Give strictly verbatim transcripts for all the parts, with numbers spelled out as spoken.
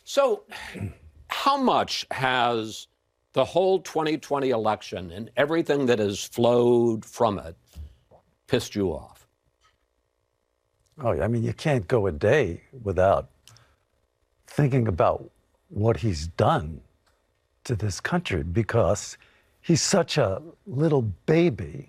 So how much has the whole twenty twenty election and everything that has flowed from it pissed you off? Oh, I mean, you can't go a day without thinking about what he's done to this country, because he's such a little baby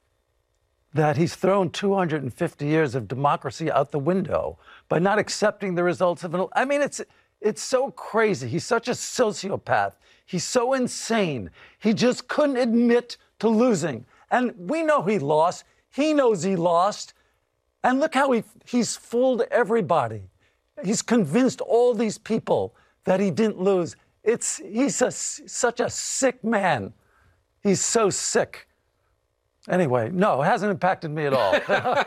that he's thrown two hundred fifty years of democracy out the window by not accepting the results of an... I mean, it's it's so crazy. He's such a sociopath. He's so insane. He just couldn't admit to losing. And we know he lost. He knows he lost. And look how he he's fooled everybody. He's convinced all these people that he didn't lose. It's he's a, such a sick man. He's so sick. Anyway, no, it hasn't impacted me at all.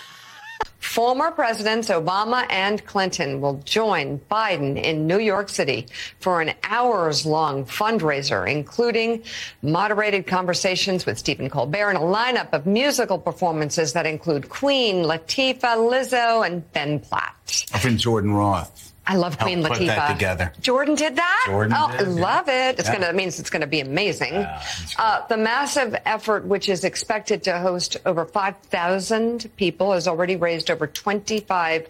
Former Presidents Obama and Clinton will join Biden in New York City for an hours-long fundraiser, including moderated conversations with Stephen Colbert and a lineup of musical performances that include Queen, Latifah, Lizzo, and Ben Platt. Our friend Jordan Roth. I love Queen Helped Latifah. Put that together. Jordan did that? Jordan oh, did, I love yeah. it. It's Yeah. gonna it means it's gonna be amazing. Yeah, uh, the massive effort, which is expected to host over five thousand people, has already raised over twenty-five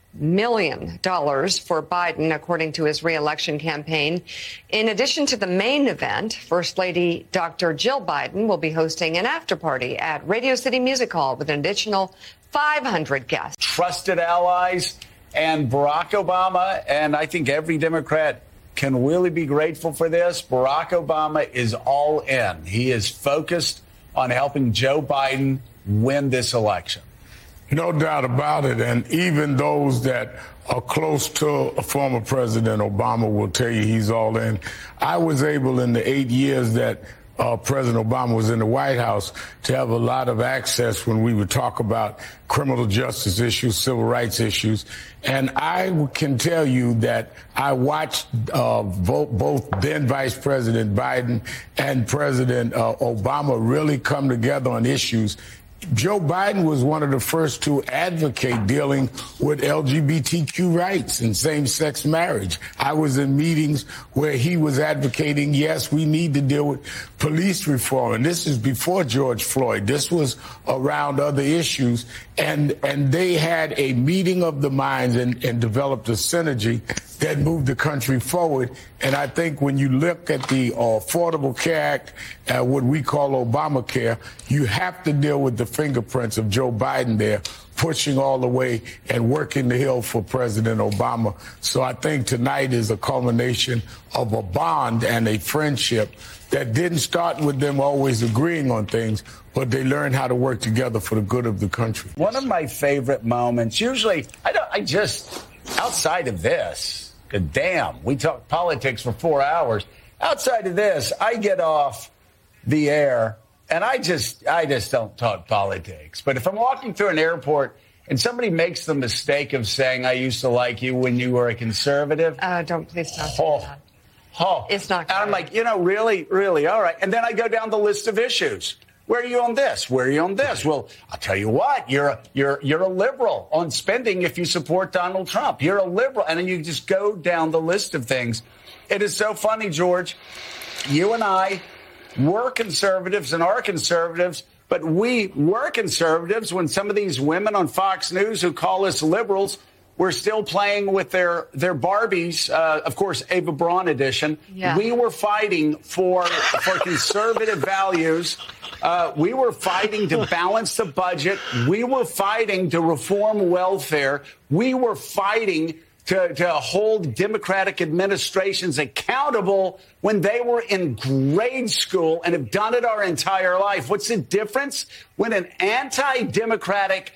million dollars for Biden, according to his reelection campaign. In addition to the main event, First Lady Doctor Jill Biden will be hosting an after party at Radio City Music Hall with an additional five hundred guests. Trusted allies. And Barack Obama, and I think every Democrat can really be grateful for this. Barack Obama is all in. He is focused on helping Joe Biden win this election. No doubt about it. And even those that are close to former President Obama will tell you he's all in. I was able in the eight years that Uh, President Obama was in the White House to have a lot of access when we would talk about criminal justice issues, civil rights issues. And I can tell you that I watched uh, both, both then Vice President Biden and President uh, Obama really come together on issues. Joe Biden was one of the first to advocate dealing with L G B T Q rights and same-sex marriage. I was in meetings where he was advocating, yes, we need to deal with police reform. And this is before George Floyd. This was around other issues. And and they had a meeting of the minds and, and developed a synergy that moved the country forward. And I think when you look at the uh, Affordable Care Act, uh, what we call Obamacare, you have to deal with the fingerprints of Joe Biden there, pushing all the way and working the hill for President Obama. So I think tonight is a culmination of a bond and a friendship that didn't start with them always agreeing on things, but they learned how to work together for the good of the country. One of my favorite moments, usually, I don't, I just, outside of this, damn, we talk politics for four hours. Outside of this, I get off the air and I just, I just don't talk politics. But if I'm walking through an airport and somebody makes the mistake of saying, I used to like you when you were a conservative. Uh, don't please don't oh, do that. Oh, it's not good. And I'm like, you know, really, really, all right. And then I go down the list of issues. Where are you on this? Where are you on this? Well, I'll tell you what, you're a, you're you're a liberal on spending if you support Donald Trump. You're a liberal. And then you just go down the list of things. It is so funny, George. You and I were conservatives and are conservatives, but we were conservatives when some of these women on Fox News who call us liberals were still playing with their, their Barbies, uh, of course, Ava Braun edition. Yeah. We were fighting for, for conservative values. Uh, we were fighting to balance the budget. We were fighting to reform welfare. We were fighting to, to hold Democratic administrations accountable when they were in grade school and have done it our entire life. What's the difference when an anti-democratic,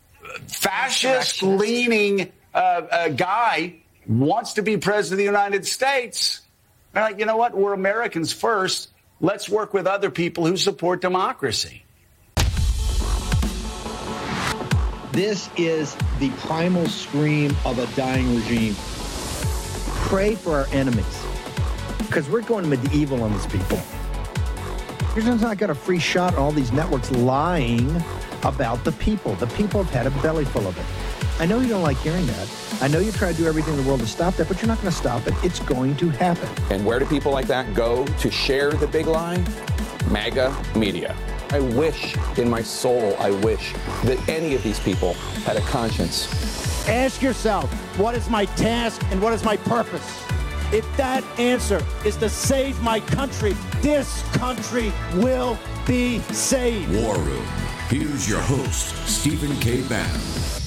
fascist-leaning uh, uh, guy wants to be president of the United States? They're like, you know what? We're Americans first. Let's work with other people who support democracy. This is the primal scream of a dying regime. Pray for our enemies, because we're going medieval on these people. You're just not got a free shot on all these networks lying about the people. The people have had a belly full of it. I know you don't like hearing that. I know you try to do everything in the world to stop that, but you're not going to stop it. It's going to happen. And where do people like that go to share the big lie? MAGA media. I wish in my soul, I wish that any of these people had a conscience. Ask yourself, what is my task and what is my purpose? If that answer is to save my country, this country will be saved. War Room. Here's your host, Stephen K. Bannon.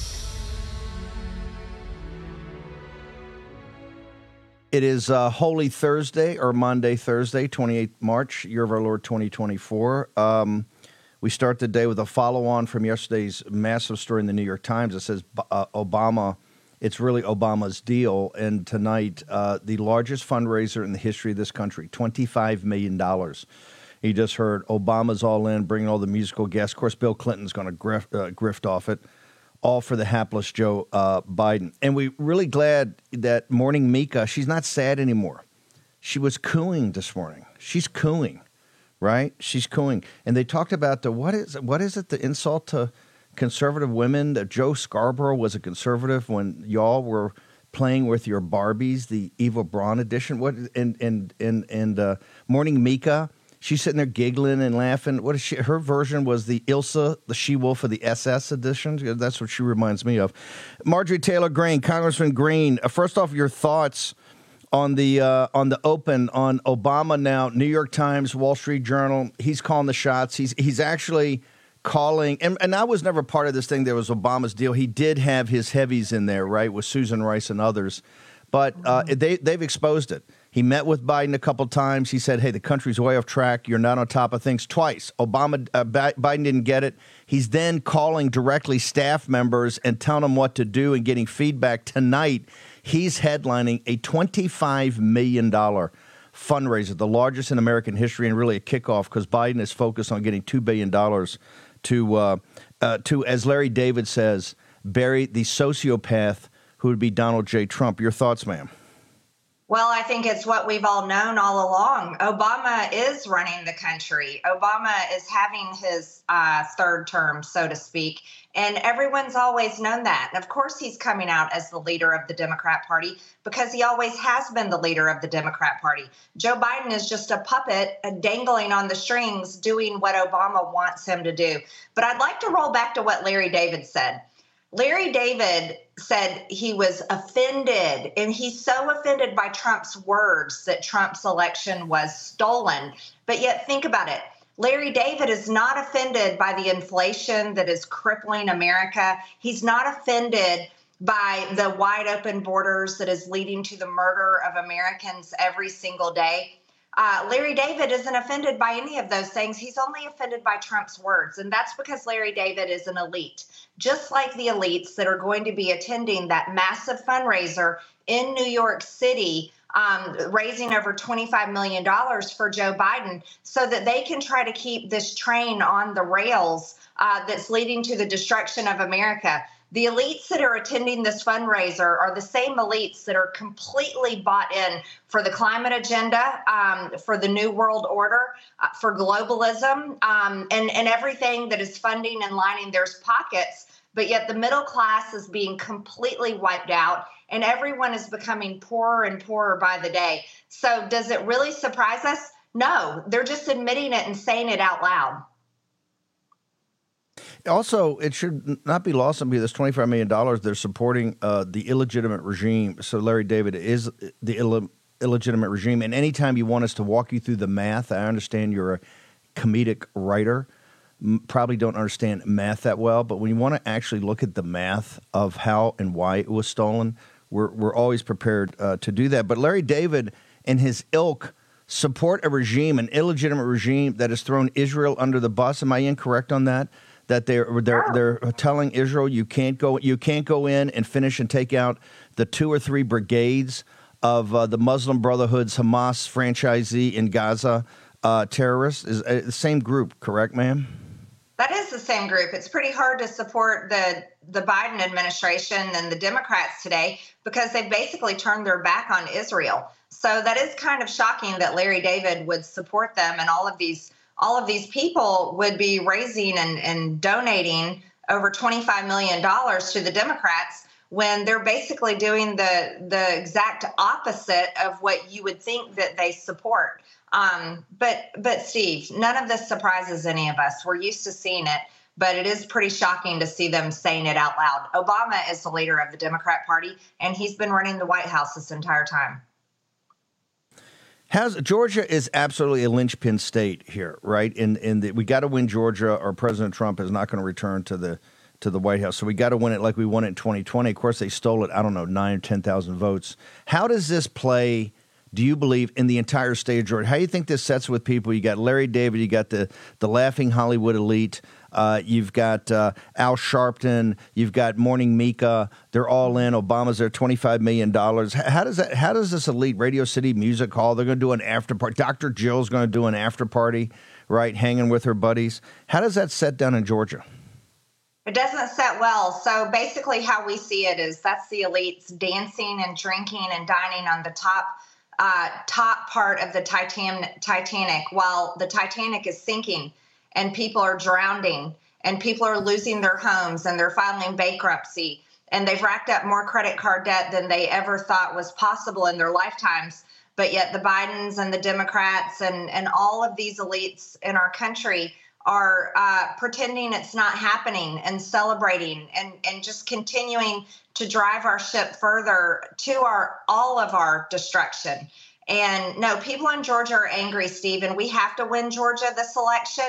It is uh, Holy Thursday, or Monday, Thursday, twenty-eighth March, year of our Lord twenty twenty-four. Um, we start the day with a follow-on from yesterday's massive story in the New York Times. It says uh, Obama, it's really Obama's deal. And tonight, uh, the largest fundraiser in the history of this country, twenty-five million dollars. You just heard Obama's all in, bringing all the musical guests. Of course, Bill Clinton's going to grift, uh, grift off it. All for the hapless Joe uh, Biden. And we're really glad that Morning Mika, she's not sad anymore. She was cooing this morning. She's cooing, right? She's cooing. And they talked about the, what is what is it, the insult to conservative women, that Joe Scarborough was a conservative when y'all were playing with your Barbies, the Eva Braun edition. What And, and, and, and uh, Morning Mika, she's sitting there giggling and laughing. What is she? Her version was the Ilsa, the she-wolf of the S S edition. That's what she reminds me of. Marjorie Taylor Greene, Congressman Greene. Uh, first off, your thoughts on the uh, on the open on Obama now. New York Times, Wall Street Journal. He's calling the shots. He's he's actually calling. And, and I was never part of this thing. There was Obama's deal. He did have his heavies in there, right, with Susan Rice and others. But uh, they they've exposed it. He met with Biden a couple times. He said, hey, the country's way off track. You're not on top of things. Twice. Obama, uh, Biden didn't get it. He's then calling directly staff members and telling them what to do and getting feedback. Tonight, he's headlining a twenty-five million dollars fundraiser, the largest in American history, and really a kickoff because Biden is focused on getting two billion dollars to, uh, uh, to, as Larry David says, bury the sociopath who would be Donald J. Trump. Your thoughts, ma'am? Well, I think it's what we've all known all along. Obama is running the country. Obama is having his uh, third term, so to speak, and everyone's always known that. And of course, he's coming out as the leader of the Democrat Party because he always has been the leader of the Democrat Party. Joe Biden is just a puppet uh, dangling on the strings, doing what Obama wants him to do. But I'd like to roll back to what Larry David said. Larry David said he was offended, and he's so offended by Trump's words that Trump's election was stolen. But yet, think about it. Larry David is not offended by the inflation that is crippling America. He's not offended by the wide open borders that is leading to the murder of Americans every single day. Uh, Larry David isn't offended by any of those things. He's only offended by Trump's words. And that's because Larry David is an elite, just like the elites that are going to be attending that massive fundraiser in New York City, um, raising over twenty-five million dollars for Joe Biden so that they can try to keep this train on the rails uh, that's leading to the destruction of America. The elites that are attending this fundraiser are the same elites that are completely bought in for the climate agenda, um, for the New World Order, uh, for globalism, um, and, and everything that is funding and lining their pockets. But yet the middle class is being completely wiped out, and everyone is becoming poorer and poorer by the day. So does it really surprise us? No, they're just admitting it and saying it out loud. Also, it should not be lost on me, this twenty-five million dollars, they're supporting uh, the illegitimate regime. So Larry David is the Ill- illegitimate regime. And anytime you want us to walk you through the math, I understand you're a comedic writer, m- probably don't understand math that well. But when you want to actually look at the math of how and why it was stolen, we're, we're always prepared uh, to do that. But Larry David and his ilk support a regime, an illegitimate regime that has thrown Israel under the bus. Am I incorrect on that? That they're they're they're telling Israel you can't go you can't go in and finish and take out the two or three brigades of uh, the Muslim Brotherhood's Hamas franchisee in Gaza uh, terrorists. Is uh, the same group, correct, ma'am? That is the same group. It's pretty hard to support the the Biden administration and the Democrats today because they've basically turned their back on Israel. So that is kind of shocking that Larry David would support them, and all of these. All of these people would be raising and, and donating over twenty-five million dollars to the Democrats when they're basically doing the the exact opposite of what you would think that they support. Um, but but Steve, none of this surprises any of us. We're used to seeing it, but it is pretty shocking to see them saying it out loud. Obama is the leader of the Democrat Party, and he's been running the White House this entire time. How's, Georgia is absolutely a linchpin state here, right? In in the, we got to win Georgia, or President Trump is not going to return to the to the White House. So we got to win it like we won it in twenty twenty. Of course, they stole it. I don't know, nine or ten thousand votes. How does this play? Do you believe in the entire state of Georgia? How do you think this sets with people? You got Larry David, you got the the laughing Hollywood elite. Uh, you've got uh, Al Sharpton. You've got Morning Mika. They're all in. Obama's there, twenty-five million dollars. How does that? How does this elite Radio City Music Hall? They're going to do an after party. Doctor Jill's going to do an after party, right? Hanging with her buddies. How does that set down in Georgia? It doesn't set well. So basically, how we see it is that's the elites dancing and drinking and dining on the top. Uh, top part of the Titan- Titanic while the Titanic is sinking and people are drowning and people are losing their homes and they're filing bankruptcy and they've racked up more credit card debt than they ever thought was possible in their lifetimes. But yet the Bidens and the Democrats and, and all of these elites in our country are uh, pretending it's not happening and celebrating and, and just continuing to drive our ship further to our all of our destruction. And no, people in Georgia are angry, Steve, and we have to win Georgia this election.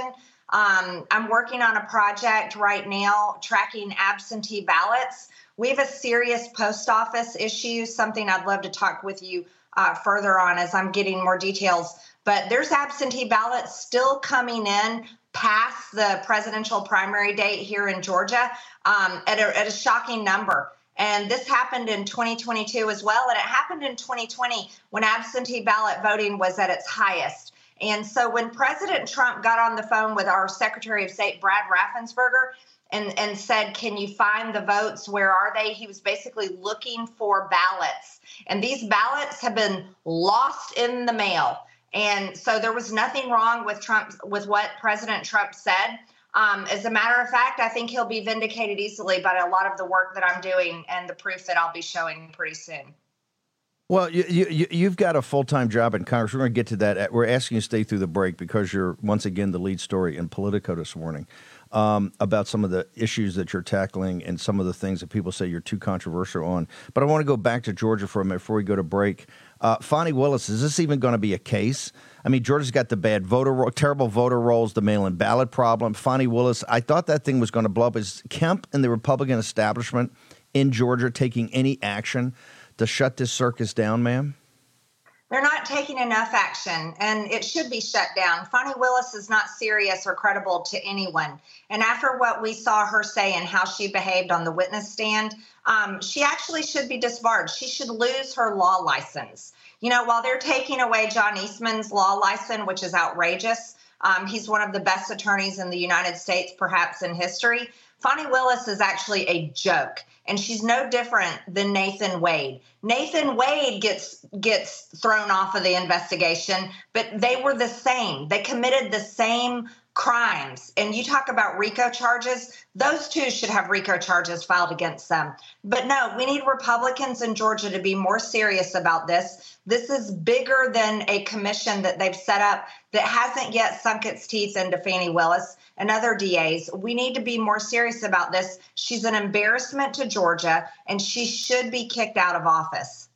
Um, I'm working on a project right now tracking absentee ballots. We have a serious post office issue, something I'd love to talk with you uh, further on as I'm getting more details. But there's absentee ballots still coming in past the presidential primary date here in Georgia um, at, a, at a shocking number. And this happened in twenty twenty-two as well. And it happened in twenty twenty when absentee ballot voting was at its highest. And so when President Trump got on the phone with our Secretary of State, Brad Raffensperger, and, and said, can you find the votes? Where are they? He was basically looking for ballots. And these ballots have been lost in the mail. And so there was nothing wrong with Trump, with what President Trump said. Um, as a matter of fact, I think he'll be vindicated easily by a lot of the work that I'm doing and the proof that I'll be showing pretty soon. Well, you, you, you've got a full-time job in Congress. We're going to get to that. We're asking you to stay through the break because you're, once again, the lead story in Politico this morning um, about some of the issues that you're tackling and some of the things that people say you're too controversial on. But I want to go back to Georgia for a minute before we go to break. Uh, Fani Willis, is this even going to be a case? I mean, Georgia's got the bad voter, ro- terrible voter rolls, the mail-in ballot problem. Fani Willis, I thought that thing was going to blow up. Is Kemp and the Republican establishment in Georgia taking any action to shut this circus down, ma'am? They're not taking enough action, and it should be shut down. Fani Willis is not serious or credible to anyone. And after what we saw her say and how she behaved on the witness stand, um, she actually should be disbarred. She should lose her law license. You know, while they're taking away John Eastman's law license, which is outrageous, um, he's one of the best attorneys in the United States, perhaps in history. Fani Willis is actually a joke, and she's no different than Nathan Wade. Nathan Wade gets gets thrown off of the investigation, but they were the same. They committed the same crimes. And you talk about RICO charges, those two should have RICO charges filed against them. But no, we need Republicans in Georgia to be more serious about this. This is bigger than a commission that they've set up that hasn't yet sunk its teeth into Fani Willis and other D As. We need to be more serious about this. She's an embarrassment to Georgia, and she should be kicked out of office.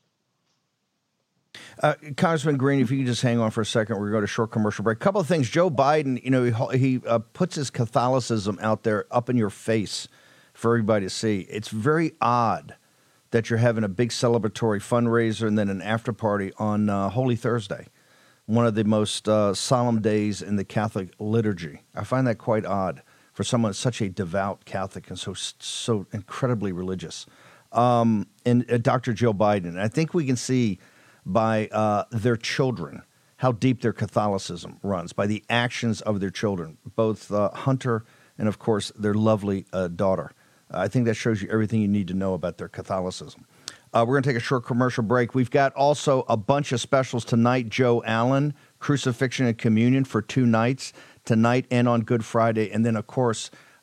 Uh, Congressman Green, if you could just hang on for a second, we're going to go to a short commercial break. A couple of things. Joe Biden, you know, he, he uh, puts his Catholicism out there up in your face for everybody to see. It's very odd that you're having a big celebratory fundraiser and then an after party on uh, Holy Thursday, one of the most uh, solemn days in the Catholic liturgy. I find that quite odd for someone such a devout Catholic and so so incredibly religious. Um, and uh, Doctor Joe Biden, I think we can see by uh, their children how deep their Catholicism runs, by the actions of their children, both uh, Hunter and, of course, their lovely uh, daughter. Uh, I think that shows you everything you need to know about their Catholicism. Uh, we're going to take a short commercial break. We've got also a bunch of specials tonight. Joe Allen, Crucifixion and Communion for two nights, tonight and on Good Friday. And then, of course,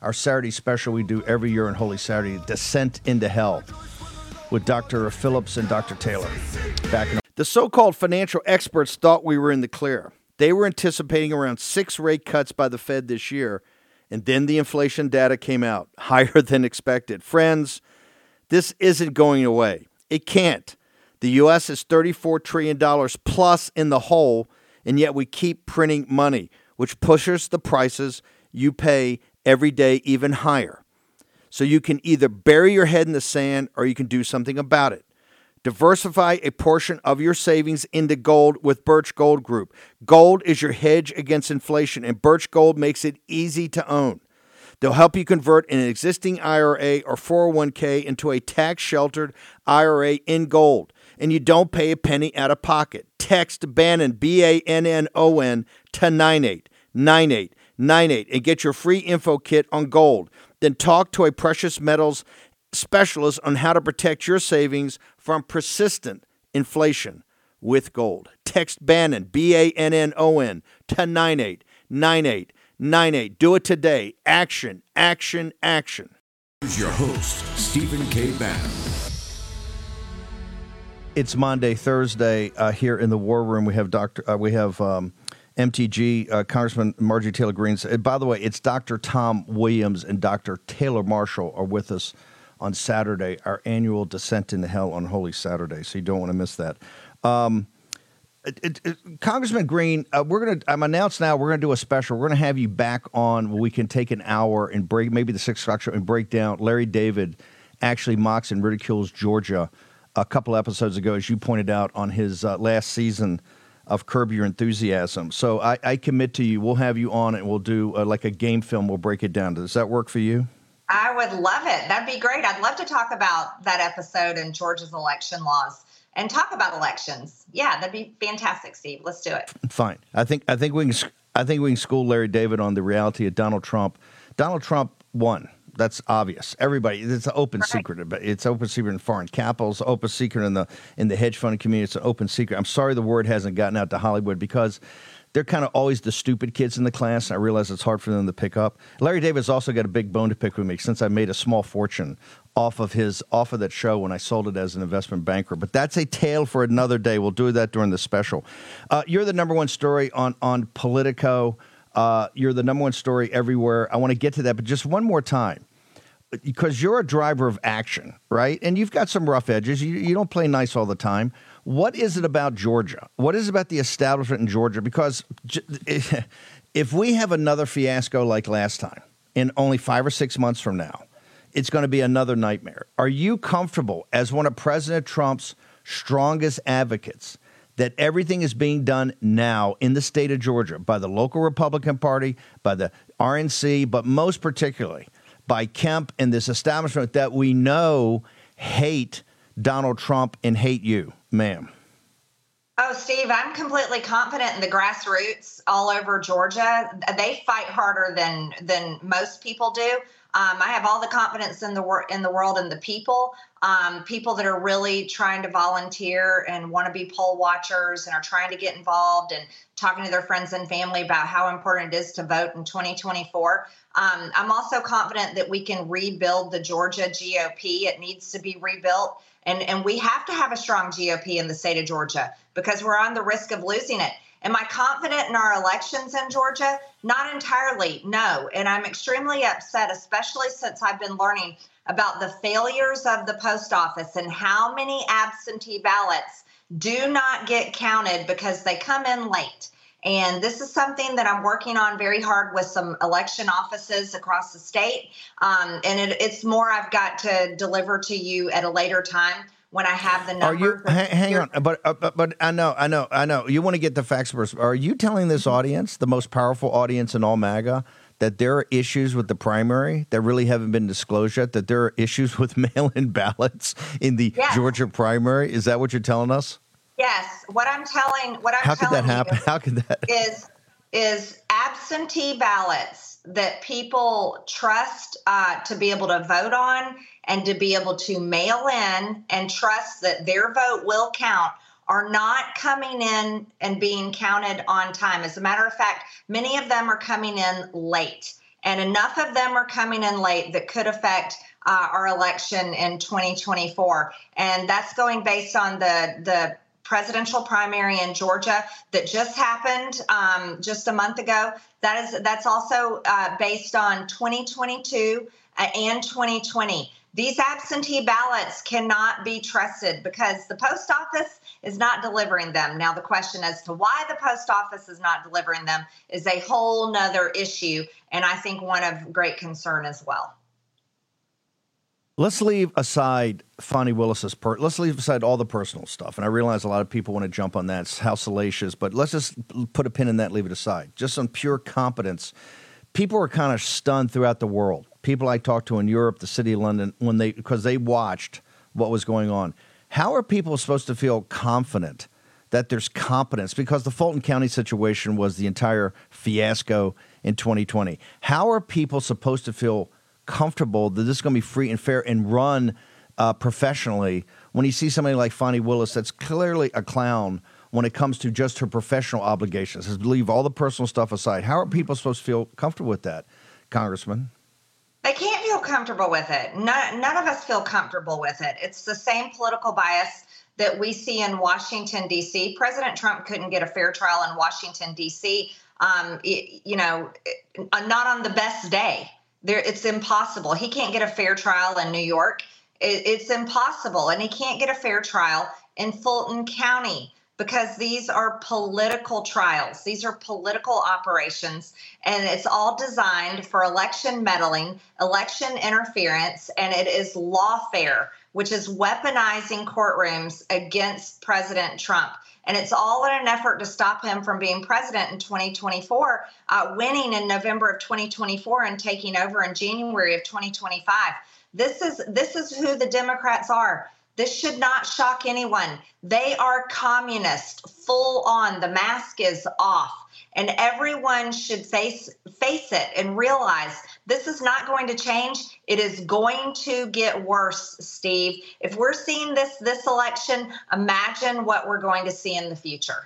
our Saturday special we do every year on Holy Saturday, Descent into Hell, with Doctor Phillips and Doctor Taylor. Back in the so-called financial experts thought we were in the clear. They were anticipating around six rate cuts by the Fed this year, and then the inflation data came out, higher than expected. Friends, this isn't going away. It can't. The U S is thirty-four trillion dollars plus in the hole, and yet we keep printing money, which pushes the prices you pay every day even higher. So you can either bury your head in the sand or you can do something about it. Diversify a portion of your savings into gold with Birch Gold Group. Gold is your hedge against inflation, and Birch Gold makes it easy to own. They'll help you convert an existing I R A or four oh one k into a tax-sheltered I R A in gold, and you don't pay a penny out of pocket. Text Bannon, B A N N O N, to nine eight nine eight nine eight and get your free info kit on gold. Then talk to a precious metals specialist on how to protect your savings from persistent inflation with gold. Text Bannon, B A N N O N, to nine eight nine eight nine eight. Do it today. Action, action, action. Here's your host, Stephen K. Bannon. It's Monday, Thursday. Uh, here in the War Room, we have Doctor. Uh, we have um, M T G uh, Congressman Marjorie Taylor Greene. And by the way, it's Doctor Tom Williams and Doctor Taylor Marshall are with us on Saturday, our annual Descent into Hell on Holy Saturday. So you don't want to miss that. Um, it, it, it, Congressman Greene, uh, we're gonna. I'm announced now. We're gonna do a special. We're gonna have you back on. Where we can take an hour and break, maybe the six o'clock show, and break down. Larry David actually mocks and ridicules Georgia a couple episodes ago, as you pointed out on his uh, last season of Curb Your Enthusiasm. So I, I commit to you. We'll have you on, and we'll do uh, like a game film. We'll break it down. Does that work for you? I would love it. That'd be great. I'd love to talk about that episode and Georgia's election laws and talk about elections. Yeah, that'd be fantastic, Steve. Let's do it. Fine. I think I think we can I think we can school Larry David on the reality of Donald Trump. Donald Trump won. That's obvious. Everybody, it's an open right. secret. But it's open secret in foreign capitals, open secret in the in the hedge fund community. It's an open secret. I'm sorry the word hasn't gotten out to Hollywood because they're kind of always the stupid kids in the class. I realize it's hard for them to pick up. Larry David's also got a big bone to pick with me since I made a small fortune off of his off of that show when I sold it as an investment banker. But that's a tale for another day. We'll do that during the special. Uh, you're the number one story on on Politico. Uh, you're the number one story everywhere. I want to get to that, but just one more time, because you're a driver of action, right? And you've got some rough edges. You, you don't play nice all the time. What is it about Georgia? What is it about the establishment in Georgia? Because if we have another fiasco like last time, in only five or six months from now, it's going to be another nightmare. Are you comfortable as one of President Trump's strongest advocates that everything is being done now in the state of Georgia by the local Republican Party, by the R N C, but most particularly by Kemp and this establishment that we know hate Donald Trump and hate you, ma'am? Oh, Steve, I'm completely confident in the grassroots all over Georgia. They fight harder than than most people do. Um, I have all the confidence in the wor- in the world and the people, um, people that are really trying to volunteer and want to be poll watchers and are trying to get involved and talking to their friends and family about how important it is to vote in twenty twenty-four. Um, I'm also confident that we can rebuild the Georgia G O P. It needs to be rebuilt. And, and we have to have a strong G O P in the state of Georgia because we're on the risk of losing it. Am I confident in our elections in Georgia? Not entirely, no. And I'm extremely upset, especially since I've been learning about the failures of the post office and how many absentee ballots do not get counted because they come in late. And this is something that I'm working on very hard with some election offices across the state. Um, and it, it's more I've got to deliver to you at a later time when I have the numbers. Are you, hang, hang on, but, uh, but but I know, I know, I know. You want to get the facts first. Are you telling this audience, the most powerful audience in all MAGA, that there are issues with the primary that really haven't been disclosed yet, that there are issues with mail-in ballots in the yes. Georgia primary? Is that what you're telling us? Yes. What I'm telling, what I'm How could telling that happen? you How could that is is absentee ballots that people trust uh, to be able to vote on and to be able to mail in and trust that their vote will count are not coming in and being counted on time. As a matter of fact, many of them are coming in late. And enough of them are coming in late that could affect uh, our election in twenty twenty-four. And that's going based on the, the presidential primary in Georgia that just happened um, just a month ago. That is, that's also uh, based on twenty twenty-two uh, and twenty twenty. These absentee ballots cannot be trusted because the post office is not delivering them. Now, the question as to why the post office is not delivering them is a whole nother issue, and I think one of great concern as well. Let's leave aside Fani Willis's per. Let's leave aside all the personal stuff, and I realize a lot of people want to jump on that. It's how salacious, but let's just put a pin in that and leave it aside. Just on pure competence, people were kind of stunned throughout the world. People I talked to in Europe, the city of London, when they because they watched what was going on. How are people supposed to feel confident that there's competence? Because the Fulton County situation was the entire fiasco in twenty twenty. How are people supposed to feel comfortable that this is going to be free and fair and run uh, professionally when you see somebody like Fani Willis that's clearly a clown when it comes to just her professional obligations? Let's leave all the personal stuff aside. How are people supposed to feel comfortable with that, Congressman? They can't feel comfortable with it. None, none of us feel comfortable with it. It's the same political bias that we see in Washington, D C. President Trump couldn't get a fair trial in Washington, D C, um, it, you know, not on the best day. There, it's impossible. He can't get a fair trial in New York. It, it's impossible. And he can't get a fair trial in Fulton County, because these are political trials. These are political operations, and it's all designed for election meddling, election interference, and it is lawfare, which is weaponizing courtrooms against President Trump. And it's all in an effort to stop him from being president in twenty twenty-four, uh, winning in November of twenty twenty-four and taking over in January of twenty twenty-five. This is this is who the Democrats are. This should not shock anyone. They are communist, full on. The mask is off. And everyone should face face it and realize this is not going to change. It is going to get worse, Steve. If we're seeing this this election, imagine what we're going to see in the future.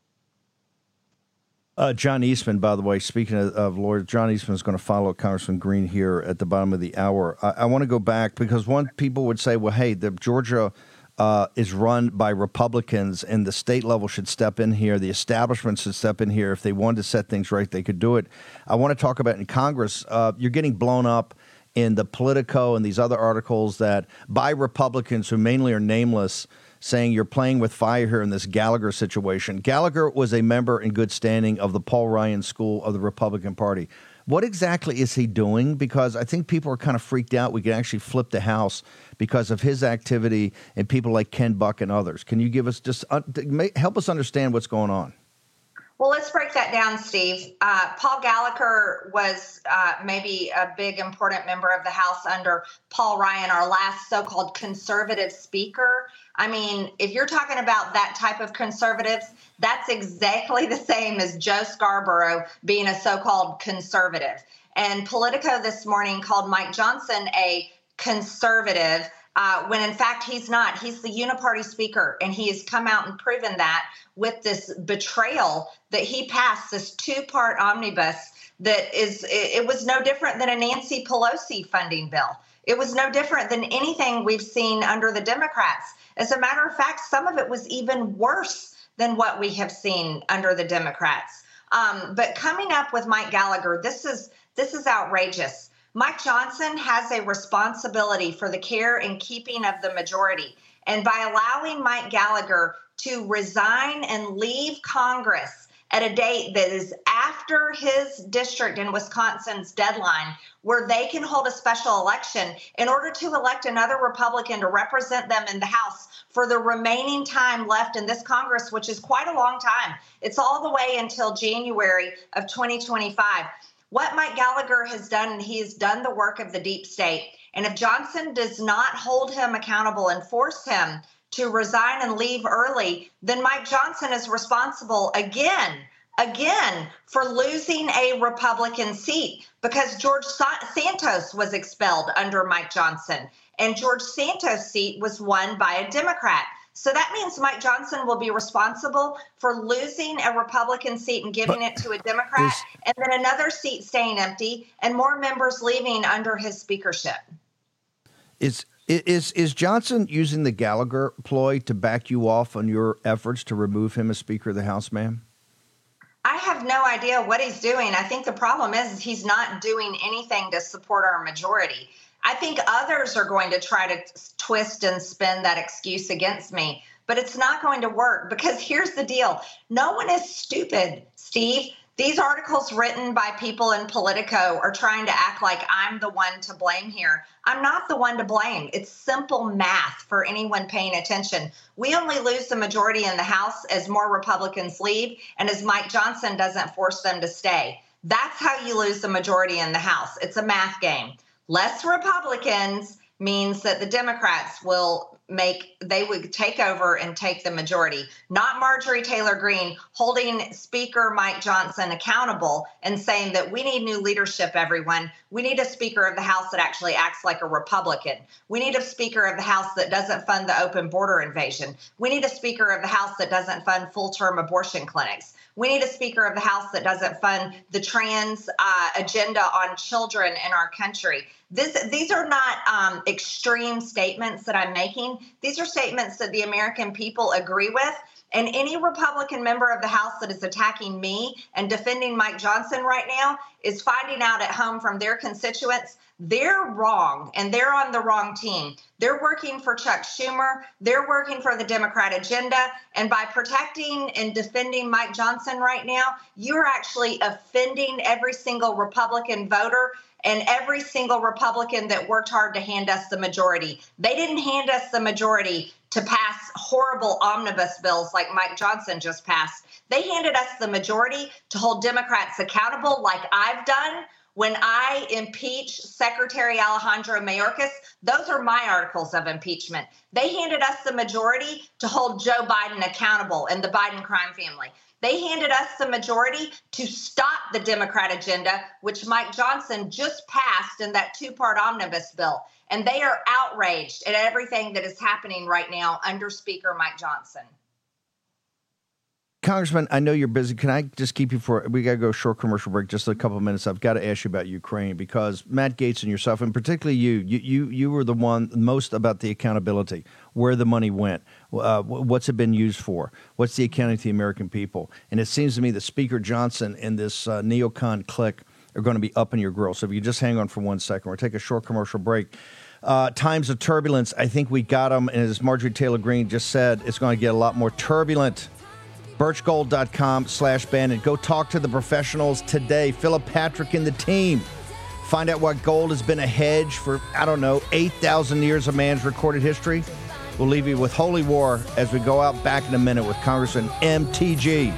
Uh, John Eastman, by the way, speaking of, of lawyers, John Eastman is going to follow Congressman Green here at the bottom of the hour. I, I want to go back because one people would say, well, hey, the Georgia uh, is run by Republicans and the state level should step in here. The establishment should step in here. If they wanted to set things right, they could do it. I want to talk about in Congress, uh, you're getting blown up in the Politico and these other articles that by Republicans who mainly are nameless, saying you're playing with fire here in this Gallagher situation. Gallagher was a member in good standing of the Paul Ryan School of the Republican Party. What exactly is he doing? Because I think people are kind of freaked out. We can actually flip the House because of his activity and people like Ken Buck and others. Can you give us just uh, help us understand what's going on? Well, let's break that down, Steve. Uh, Paul Gallagher was uh, maybe a big, important member of the House under Paul Ryan, our last so-called conservative speaker. I mean, if you're talking about that type of conservatives, that's exactly the same as Joe Scarborough being a so-called conservative. And Politico this morning called Mike Johnson a conservative, uh, when in fact he's not. He's the uniparty speaker, and he has come out and proven that with this betrayal that he passed this two-part omnibus that is, it, it was no different than a Nancy Pelosi funding bill. It was no different than anything we've seen under the Democrats. As a matter of fact, some of it was even worse than what we have seen under the Democrats. Um, but coming up with Mike Gallagher, this is this is outrageous. Mike Johnson has a responsibility for the care and keeping of the majority. And by allowing Mike Gallagher to resign and leave Congress at a date that is after his district in Wisconsin's deadline, where they can hold a special election in order to elect another Republican to represent them in the House for the remaining time left in this Congress, which is quite a long time. It's all the way until January of twenty twenty-five. What Mike Gallagher has done, and he has done the work of the deep state. And if Johnson does not hold him accountable and force him to resign and leave early, then Mike Johnson is responsible again, again, for losing a Republican seat, because George Santos was expelled under Mike Johnson, and George Santos' seat was won by a Democrat. So that means Mike Johnson will be responsible for losing a Republican seat and giving but it to a Democrat, and then another seat staying empty and more members leaving under his speakership. Is is is Johnson using the Gallagher ploy to back you off on your efforts to remove him as Speaker of the House, ma'am? I have no idea what he's doing. I think the problem is he's not doing anything to support our majority. I think others are going to try to twist and spin that excuse against me, but it's not going to work because here's the deal. No one is stupid, Steve. These articles written by people in Politico are trying to act like I'm the one to blame here. I'm not the one to blame. It's simple math for anyone paying attention. We only lose the majority in the House as more Republicans leave and as Mike Johnson doesn't force them to stay. That's how you lose the majority in the House. It's a math game. Less Republicans means that the Democrats will make, they would take over and take the majority, not Marjorie Taylor Greene holding Speaker Mike Johnson accountable and saying that we need new leadership, everyone. We need a Speaker of the House that actually acts like a Republican. We need a Speaker of the House that doesn't fund the open border invasion. We need a Speaker of the House that doesn't fund full-term abortion clinics. We need a Speaker of the House that doesn't fund the trans uh, agenda on children in our country. This, these are not um, extreme statements that I'm making. These are statements that the American people agree with. And any Republican member of the House that is attacking me and defending Mike Johnson right now is finding out at home from their constituents they're wrong and they're on the wrong team. They're working for Chuck Schumer. They're working for the Democrat agenda. And by protecting and defending Mike Johnson right now, you're actually offending every single Republican voter and every single Republican that worked hard to hand us the majority. They didn't hand us the majority to pass horrible omnibus bills like Mike Johnson just passed. They handed us the majority to hold Democrats accountable like I've done. When I impeach Secretary Alejandro Mayorkas, those are my articles of impeachment. They handed us the majority to hold Joe Biden accountable and the Biden crime family. They handed us the majority to stop the Democrat agenda, which Mike Johnson just passed in that two-part omnibus bill. And they are outraged at everything that is happening right now under Speaker Mike Johnson. Congressman, I know you're busy. Can I just keep you for, we got to go short commercial break, just a couple of minutes. I've got to ask you about Ukraine because Matt Gaetz and yourself, and particularly you, you, you, you were the one most about the accountability, where the money went, uh, what's it been used for, what's the accounting to the American people. And it seems to me that Speaker Johnson and this uh, neocon clique are going to be up in your grill. So if you just hang on for one second, we'll take a short commercial break. Uh, times of turbulence, I think we got them. And as Marjorie Taylor Greene just said, it's going to get a lot more turbulent. birchgold.com slash Bannon. Go talk to the professionals today. Philip Patrick and the team. Find out what gold has been a hedge for, I don't know, eight thousand years of man's recorded history. We'll leave you with Holy War as we go out back in a minute with Congressman M T G.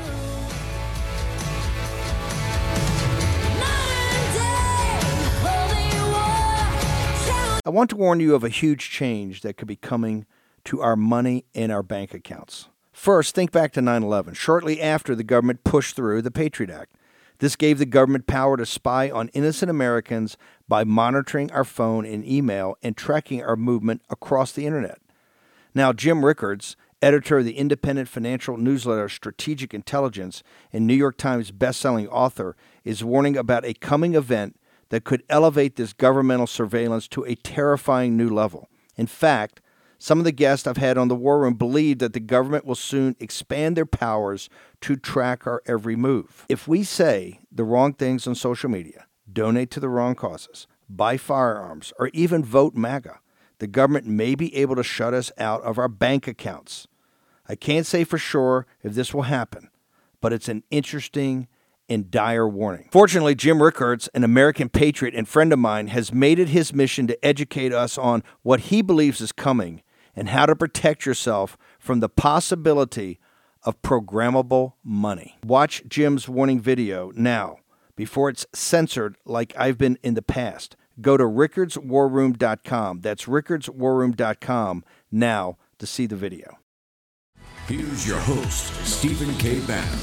I want to warn you of a huge change that could be coming to our money in our bank accounts. First, think back to nine eleven, shortly after the government pushed through the Patriot Act. This gave the government power to spy on innocent Americans by monitoring our phone and email and tracking our movement across the internet. Now, Jim Rickards, editor of the independent financial newsletter Strategic Intelligence and New York Times bestselling author, is warning about a coming event that could elevate this governmental surveillance to a terrifying new level. In fact, some of the guests I've had on the War Room believe that the government will soon expand their powers to track our every move. If we say the wrong things on social media, donate to the wrong causes, buy firearms, or even vote MAGA, the government may be able to shut us out of our bank accounts. I can't say for sure if this will happen, but it's an interesting and dire warning. Fortunately, Jim Rickards, an American patriot and friend of mine, has made it his mission to educate us on what he believes is coming and how to protect yourself from the possibility of programmable money. Watch Jim's warning video now before it's censored like I've been in the past. Go to rickards war room dot com. That's rickards war room dot com now to see the video. Here's your host, Stephen K. Bannon.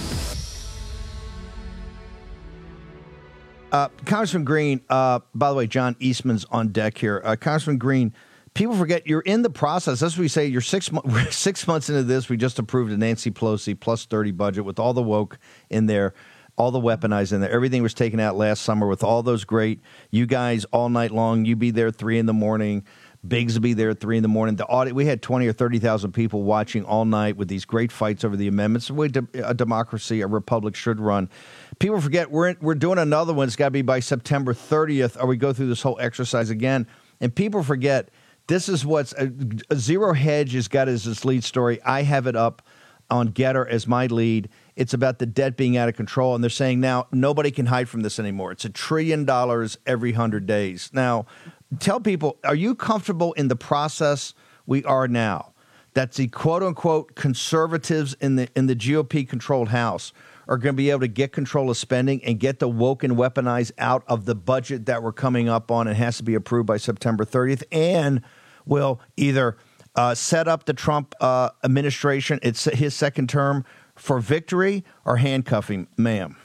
Uh, Congressman Greene, uh, by the way, John Eastman's on deck here. Uh, Congressman Greene, people forget you're in the process. That's what we say. You're six, we're six months into this. We just approved a Nancy Pelosi plus thirty budget with all the woke in there, all the weaponized in there. Everything was taken out last summer with all those great, you guys all night long. You be there three in the morning. Biggs will be there at three in the morning. The audit, we had twenty or thirty thousand people watching all night with these great fights over the amendments. The way a democracy, a republic should run. People forget we're in, we're doing another one. It's got to be by September thirtieth, or we go through this whole exercise again. And people forget this is what's a, a Zero Hedge has got as its lead story. I have it up on Getter as my lead. It's about the debt being out of control, and they're saying now nobody can hide from this anymore. It's a trillion dollars every hundred days now. Tell people, are you comfortable in the process we are now? That the quote-unquote conservatives in the in the G O P-controlled House are going to be able to get control of spending and get the woke and weaponized out of the budget that we're coming up on and has to be approved by September thirtieth, and will either uh, set up the Trump uh, administration, it's his second term, for victory or handcuffing, ma'am?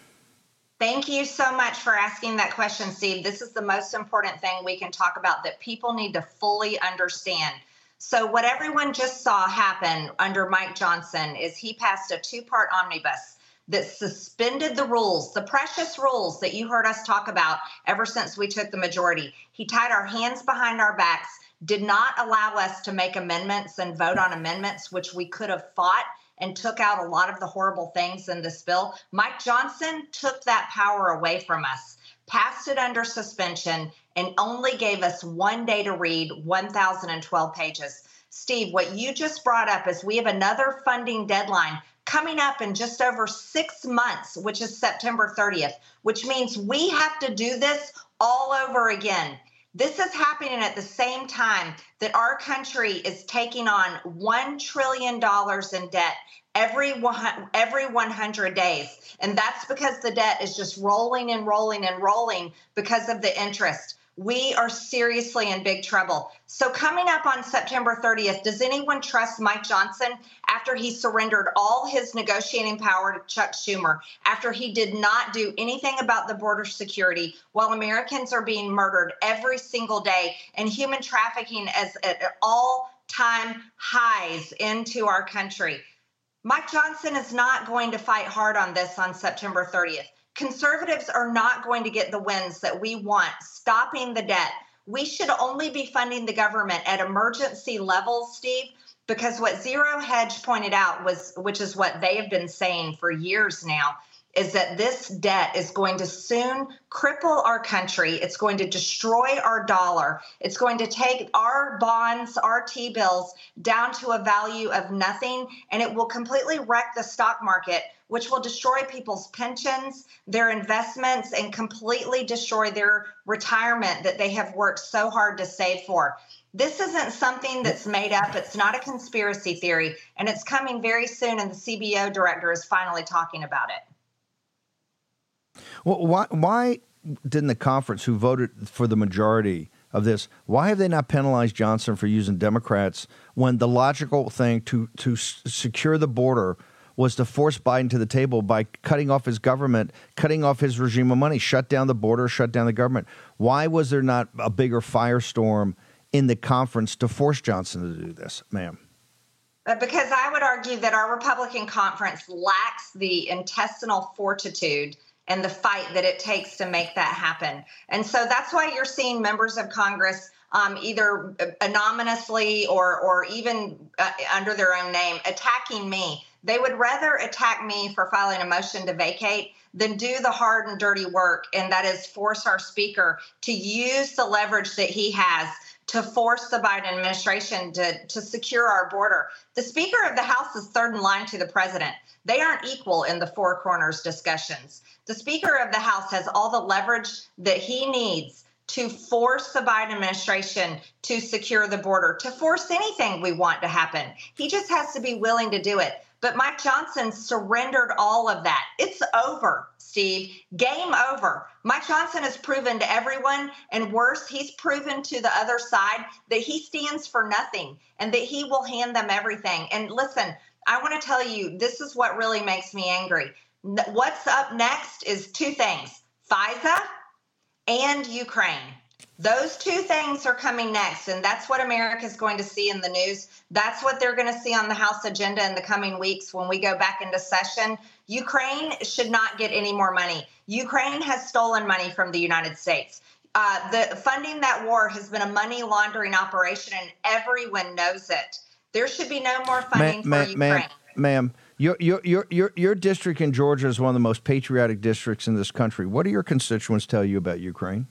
Thank you so much for asking that question, Steve. This is the most important thing we can talk about that people need to fully understand. So what everyone just saw happen under Mike Johnson is he passed a two-part omnibus that suspended the rules, the precious rules that you heard us talk about ever since we took the majority. He tied our hands behind our backs, did not allow us to make amendments and vote on amendments, which we could have fought, and took out a lot of the horrible things in this bill. Mike Johnson took that power away from us, passed it under suspension, and only gave us one day to read one thousand twelve pages. Steve, what you just brought up is we have another funding deadline coming up in just over six months, which is September thirtieth, which means we have to do this all over again. This is happening at the same time that our country is taking on one trillion dollars in debt every one, every one hundred days. And that's because the debt is just rolling and rolling and rolling because of the interest. We are seriously in big trouble. So coming up on September thirtieth, does anyone trust Mike Johnson after he surrendered all his negotiating power to Chuck Schumer, after he did not do anything about the border security while Americans are being murdered every single day and human trafficking is at all-time highs into our country? Mike Johnson is not going to fight hard on this on September thirtieth. Conservatives are not going to get the wins that we want, stopping the debt. We should only be funding the government at emergency levels, Steve, because what Zero Hedge pointed out was, which is what they have been saying for years now, is that this debt is going to soon cripple our country. It's going to destroy our dollar. It's going to take our bonds, our T-bills, down to a value of nothing, and it will completely wreck the stock market, which will destroy people's pensions, their investments, and completely destroy their retirement that they have worked so hard to save for. This isn't something that's made up. It's not a conspiracy theory, and it's coming very soon, and the C B O director is finally talking about it. Well, why, why didn't the conference, who voted for the majority of this, why have they not penalized Johnson for using Democrats when the logical thing to, to s- secure the border was to force Biden to the table by cutting off his government, cutting off his regime of money, shut down the border, shut down the government? Why was there not a bigger firestorm in the conference to force Johnson to do this, ma'am? Because I would argue that our Republican conference lacks the intestinal fortitude and the fight that it takes to make that happen. And so that's why you're seeing members of Congress um, either anonymously or, or even uh, under their own name attacking me. They would rather attack me for filing a motion to vacate than do the hard and dirty work, and that is force our speaker to use the leverage that he has to force the Biden administration to, to secure our border. The Speaker of the House is third in line to the president. They aren't equal in the Four Corners discussions. The Speaker of the House has all the leverage that he needs to force the Biden administration to secure the border, to force anything we want to happen. He just has to be willing to do it. But Mike Johnson surrendered all of that. It's over, Steve. Game over. Mike Johnson has proven to everyone, and worse, he's proven to the other side that he stands for nothing and that he will hand them everything. And listen, I want to tell you, this is what really makes me angry. What's up next is two things, FISA and Ukraine. Those two things are coming next, and that's what America's going to see in the news. That's what they're going to see on the House agenda in the coming weeks when we go back into session. Ukraine should not get any more money. Ukraine has stolen money from the United States. Uh, the funding that war has been a money laundering operation, and everyone knows it. There should be no more funding ma- for ma- Ukraine. Ma'am, ma'am, your, your, your, your, your district in Georgia is one of the most patriotic districts in this country. What do your constituents tell you about Ukraine?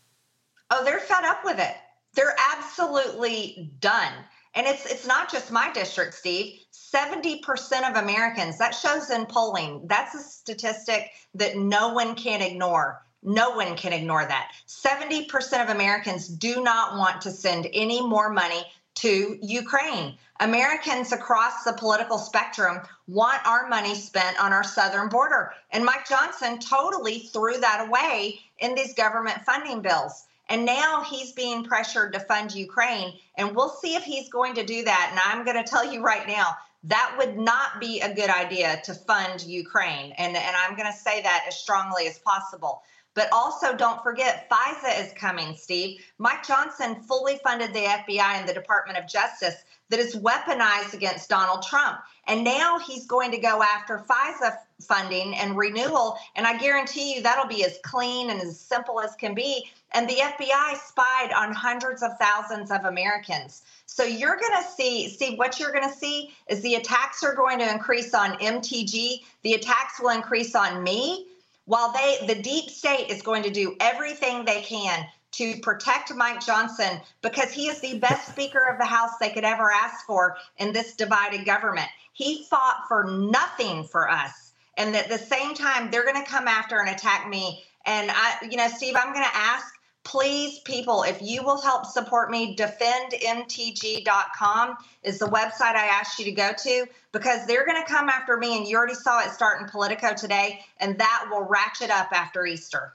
Oh, they're fed up with it. They're absolutely done. And it's it's not just my district, Steve. seventy percent of Americans, that shows in polling. That's a statistic that no one can ignore. No one can ignore that. seventy percent of Americans do not want to send any more money to Ukraine. Americans across the political spectrum want our money spent on our southern border. And Mike Johnson totally threw that away in these government funding bills. And now he's being pressured to fund Ukraine. And we'll see if he's going to do that. And I'm going to tell you right now, that would not be a good idea to fund Ukraine. And, and I'm going to say that as strongly as possible. But also don't forget, FISA is coming, Steve. Mike Johnson fully funded the F B I and the Department of Justice that is weaponized against Donald Trump. And now he's going to go after FISA funding and renewal. And I guarantee you that'll be as clean and as simple as can be. And the F B I spied on hundreds of thousands of Americans. So you're going to see, Steve, what you're going to see is the attacks are going to increase on M T G. The attacks will increase on me, while they, the deep state is going to do everything they can to protect Mike Johnson because he is the best Speaker of the House they could ever ask for in this divided government. He fought for nothing for us. And at the same time, they're going to come after and attack me. And I, you know, Steve, I'm going to ask, please, people, if you will help support me, defend M T G dot com is the website I asked you to go to, because they're going to come after me, and you already saw it start in Politico today, and that will ratchet up after Easter.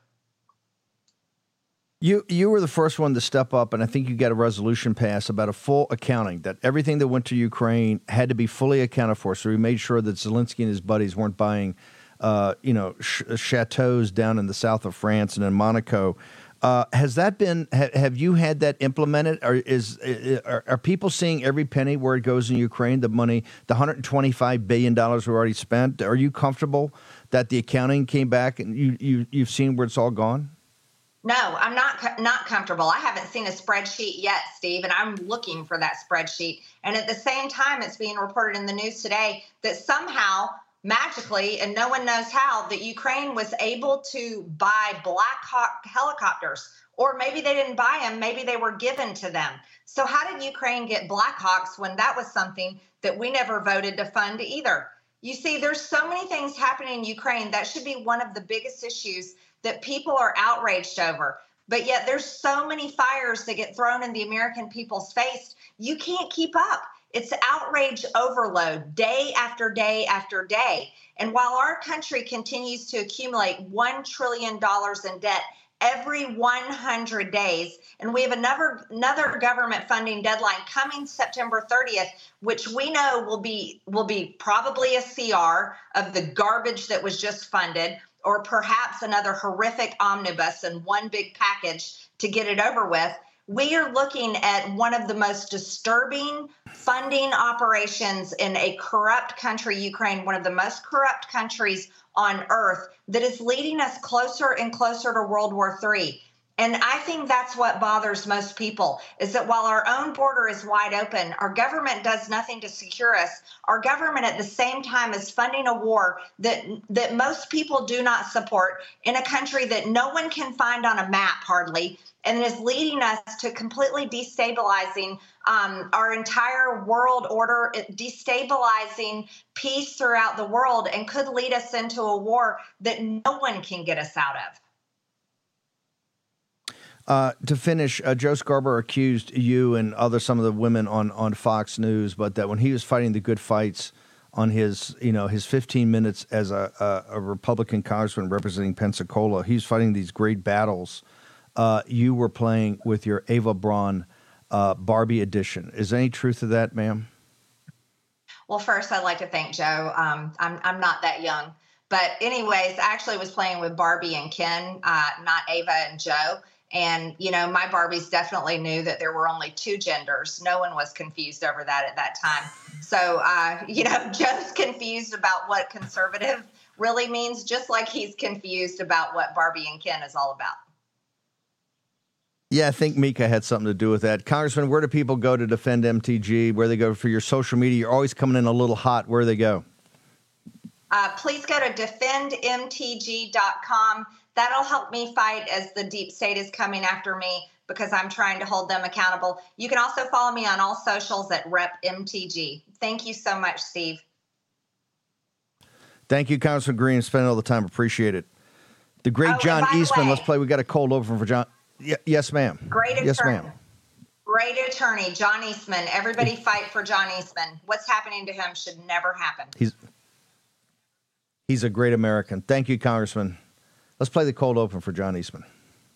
You you were the first one to step up, and I think you got a resolution passed about a full accounting, that everything that went to Ukraine had to be fully accounted for. So we made sure that Zelensky and his buddies weren't buying, uh, you know, sh- chateaus down in the south of France and in Monaco. Uh, has that been? Ha, have you had that implemented? Or is are, are people seeing every penny where it goes in Ukraine? The money, the one hundred twenty-five billion dollars we already spent. Are you comfortable that the accounting came back and you you you've seen where it's all gone? No, I'm not not comfortable. I haven't seen a spreadsheet yet, Steve, and I'm looking for that spreadsheet. And at the same time, it's being reported in the news today that somehow, magically, and no one knows how, that Ukraine was able to buy Black Hawk helicopters. Or maybe they didn't buy them, maybe they were given to them. So how did Ukraine get Black Hawks when that was something that we never voted to fund either? You see, there's so many things happening in Ukraine. That should be one of the biggest issues that people are outraged over. But yet there's so many fires that get thrown in the American people's face. You can't keep up. It's outrage overload day after day after day. And while our country continues to accumulate one trillion dollars in debt every one hundred days, and we have another, another government funding deadline coming September thirtieth, which we know will be, will be probably a C R of the garbage that was just funded, or perhaps another horrific omnibus and one big package to get it over with. We are looking at one of the most disturbing funding operations in a corrupt country, Ukraine, one of the most corrupt countries on earth, that is leading us closer and closer to World War Three. And I think that's what bothers most people, is that while our own border is wide open, our government does nothing to secure us. Our government at the same time is funding a war that that most people do not support in a country that no one can find on a map hardly, and is leading us to completely destabilizing um, our entire world order, destabilizing peace throughout the world, and could lead us into a war that no one can get us out of. Uh, to finish, uh, Joe Scarborough accused you and other some of the women on, on Fox News, but that when he was fighting the good fights on his, you know, his fifteen minutes as a, a, a Republican congressman representing Pensacola, he was fighting these great battles. Uh, you were playing with your Ava Braun uh, Barbie edition. Is there any truth to that, ma'am? Well, first, I'd like to thank Joe. Um, I'm I'm not that young, but anyways, I actually was playing with Barbie and Ken, uh, not Ava and Joe. And, you know, my Barbies definitely knew that there were only two genders. No one was confused over that at that time. So, uh, you know, Joe's confused about what conservative really means, just like he's confused about what Barbie and Ken is all about. Yeah, I think Mika had something to do with that. Congressman, where do people go to defend M T G? Where they go for your social media? You're always coming in a little hot. Where do they go? Uh, please go to defend M T G dot com. That'll help me fight as the deep state is coming after me because I'm trying to hold them accountable. You can also follow me on all socials at Rep M T G. Thank you so much, Steve. Thank you, Congressman Green. Spending all the time. Appreciate it. The great Oh, John and by the Eastman. way- Let's play. We got a cold open for John. Y- yes, ma'am. Great attorney. Yes, ma'am. Great attorney, John Eastman. Everybody fight for John Eastman. What's happening to him should never happen. He's he's a great American. Thank you, Congressman. Let's play the cold open for John Eastman.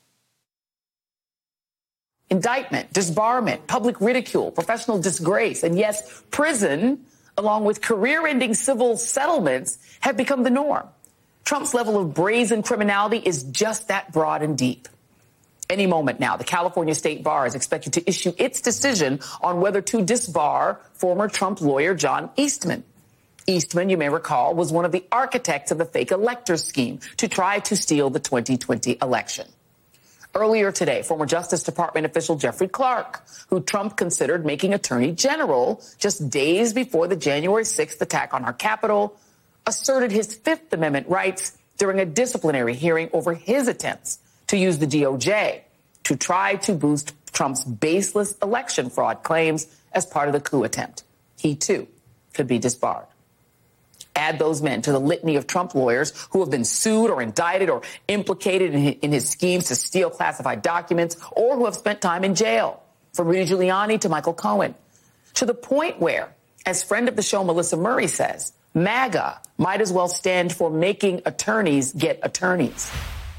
Indictment, disbarment, public ridicule, professional disgrace, and yes, prison, along with career-ending civil settlements, have become the norm. Trump's level of brazen criminality is just that broad and deep. Any moment now, the California State Bar is expected to issue its decision on whether to disbar former Trump lawyer John Eastman. Eastman, you may recall, was one of the architects of the fake electors scheme to try to steal the twenty twenty election. Earlier today, former Justice Department official Jeffrey Clark, who Trump considered making attorney general just days before the January sixth attack on our Capitol, asserted his Fifth Amendment rights during a disciplinary hearing over his attempts to use the D O J to try to boost Trump's baseless election fraud claims as part of the coup attempt. He, too, could be disbarred. Add those men to the litany of Trump lawyers who have been sued or indicted or implicated in his schemes to steal classified documents or who have spent time in jail, from Rudy Giuliani to Michael Cohen, to the point where, as friend of the show Melissa Murray says, MAGA might as well stand for making attorneys get attorneys.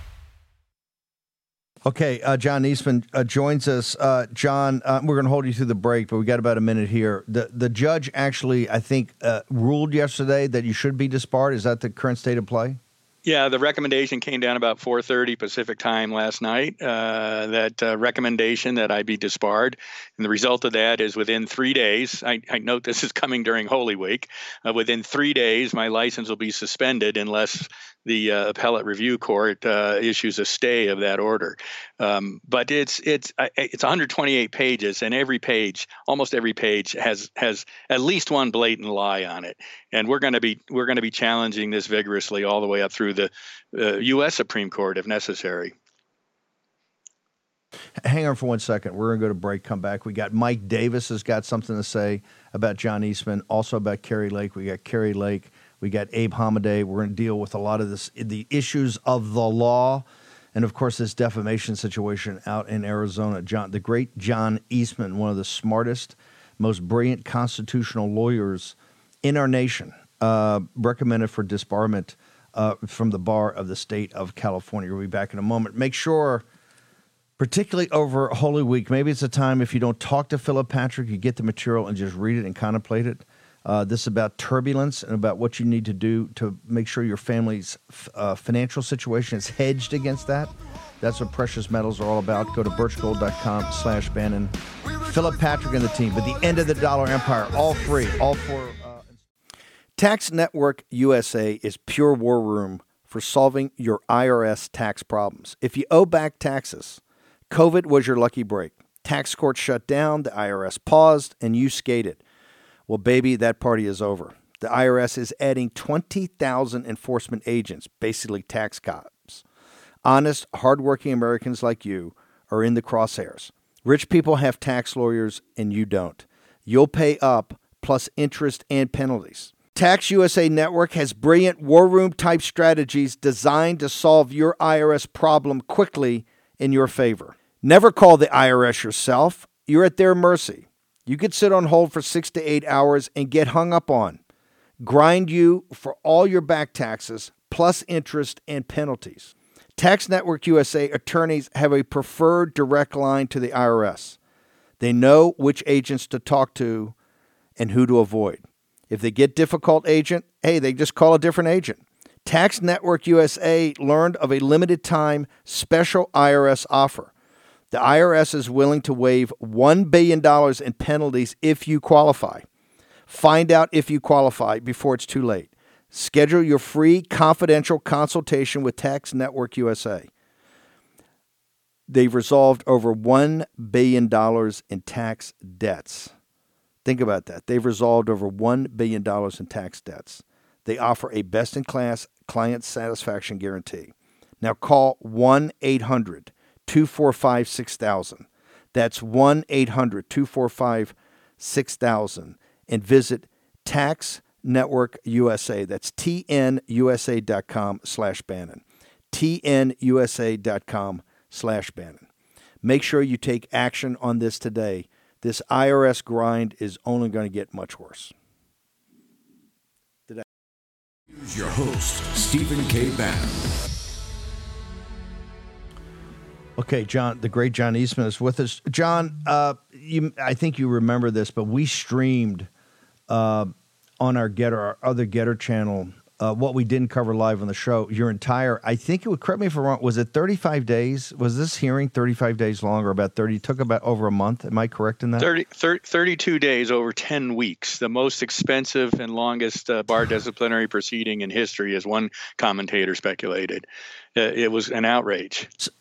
Okay, uh, John Eastman uh, joins us. Uh, John, uh, we're going to hold you through the break, but we got about a minute here. The the judge actually, I think, uh, ruled yesterday that you should be disbarred. Is that the current state of play? Yeah, the recommendation came down about four thirty Pacific time last night, uh, that uh, recommendation that I be disbarred. And the result of that is within three days, I, I note this is coming during Holy Week, uh, within three days, my license will be suspended unless the uh, appellate review court uh, issues a stay of that order. Um, but it's it's it's one hundred twenty-eight pages, and every page, almost every page, has has at least one blatant lie on it. And we're going to be we're going to be challenging this vigorously all the way up through the uh, U S Supreme Court if necessary. Hang on for one second. We're going to go to break, come back. We got Mike Davis has got something to say about John Eastman, also about Kari Lake. We got Kari Lake. We got Abe Hamadeh. We're going to deal with a lot of this, the issues of the law, and of course this defamation situation out in Arizona. John, the great John Eastman, one of the smartest, most brilliant constitutional lawyers in our nation, uh, recommended for disbarment uh, from the bar of the state of California. We'll be back in a moment. Make sure, particularly over Holy Week, maybe it's a time if you don't talk to Philip Patrick, you get the material and just read it and contemplate it. Uh, this is about turbulence and about what you need to do to make sure your family's uh, financial situation is hedged against that. That's what precious metals are all about. Go to birchgold.com slash Bannon. Philip Patrick and the team. But the end of the dollar empire, all free, all four. Uh... Tax Network U S A is pure war room for solving your I R S tax problems. If you owe back taxes, COVID was your lucky break. Tax court shut down, the I R S paused, and you skated. Well, baby, that party is over. The I R S is adding twenty thousand enforcement agents, basically tax cops. Honest, hardworking Americans like you are in the crosshairs. Rich people have tax lawyers, and you don't. You'll pay up, plus interest and penalties. Tax U S A Network has brilliant war room-type strategies designed to solve your I R S problem quickly in your favor. Never call the I R S yourself. You're at their mercy. You could sit on hold for six to eight hours and get hung up on. Grind you for all your back taxes, plus interest and penalties. Tax Network U S A attorneys have a preferred direct line to the I R S. They know which agents to talk to and who to avoid. If they get difficult agent, hey, they just call a different agent. Tax Network U S A learned of a limited time special I R S offer. The I R S is willing to waive one billion dollars in penalties if you qualify. Find out if you qualify before it's too late. Schedule your free confidential consultation with Tax Network U S A. They've resolved over one billion dollars in tax debts. Think about that. They've resolved over one billion dollars in tax debts. They offer a best-in-class client satisfaction guarantee. Now call one eight hundred two four five six thousand. That's one eight hundred two four five six thousand. And visit Tax Network U S A. That's T N U S A dot com slash Bannon. T N U S A dot com slash Bannon. Make sure you take action on this today. This I R S grind is only going to get much worse. Did I- Here's your host, Stephen K. Bannon. Okay, John, the great John Eastman is with us. John, uh, you, I think you remember this, but we streamed uh, on our Getter, our other Getter channel, uh, what we didn't cover live on the show, your entire, I think it would, correct me if I'm wrong, was it thirty-five days? Was this hearing thirty-five days long or about thirty? It took about over a month. Am I correct in that? thirty, thirty, thirty-two days over ten weeks, the most expensive and longest uh, bar disciplinary proceeding in history, as one commentator speculated. Uh, it was an outrage. So,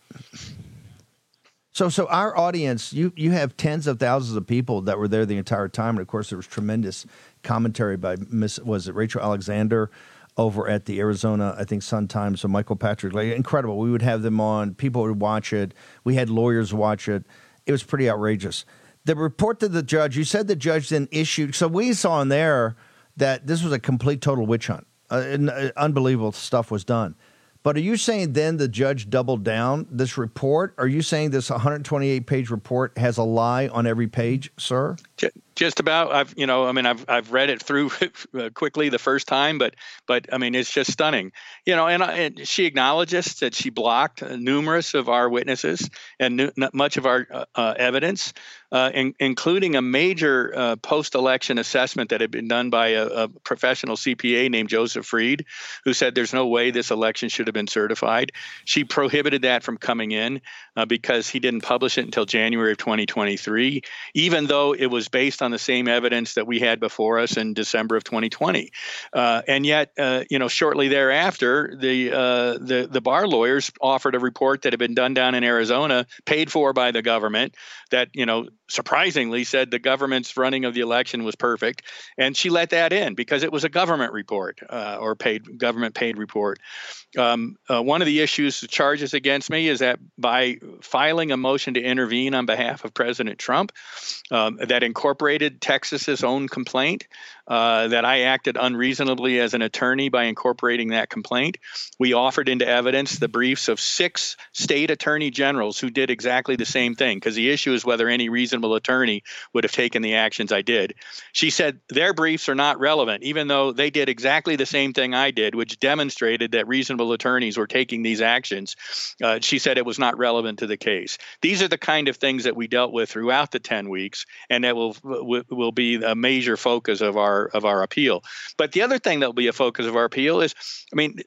So, so our audience, you you have tens of thousands of people that were there the entire time, and of course there was tremendous commentary by Miss was it Rachel Alexander over at the Arizona, I think Sun Times, so Michael Patrick, like, incredible. We would have them on, people would watch it. We had lawyers watch it. It was pretty outrageous. The report to the judge, you said the judge then issued. So we saw in there that this was a complete total witch hunt. Uh, and, uh, unbelievable stuff was done. But are you saying then the judge doubled down this report? Are you saying this one hundred twenty-eight page report has a lie on every page, sir? Just about. I've, you know, I mean, I've I've read it through quickly the first time, but but I mean, it's just stunning, you know. And, and she acknowledges that she blocked numerous of our witnesses and nu- much of our uh, evidence, uh, in, including a major uh, post-election assessment that had been done by a, a professional C P A named Joseph Freed, who said there's no way this election should have been certified. She prohibited that from coming in uh, because he didn't publish it until January of twenty twenty-three, even though it was based on the same evidence that we had before us in December of twenty twenty. Uh, and yet, uh, you know, shortly thereafter, the, uh, the the bar lawyers offered a report that had been done down in Arizona, paid for by the government, that, you know, surprisingly said the government's running of the election was perfect. And she let that in because it was a government report uh, or paid government paid report. Um, uh, one of the issues, the charges against me is that by filing a motion to intervene on behalf of President Trump um, that incorporated Texas's own complaint, uh, that I acted unreasonably as an attorney by incorporating that complaint. We offered into evidence the briefs of six state attorney generals who did exactly the same thing, because the issue is whether any reasonable attorney would have taken the actions I did. She said their briefs are not relevant, even though they did exactly the same thing I did, which demonstrated that reasonable attorneys were taking these actions. Uh, she said it was not relevant to the case. These are the kind of things that we dealt with throughout the ten weeks, and that will will, will be a major focus of our of our appeal. But the other thing that will be a focus of our appeal is, I mean,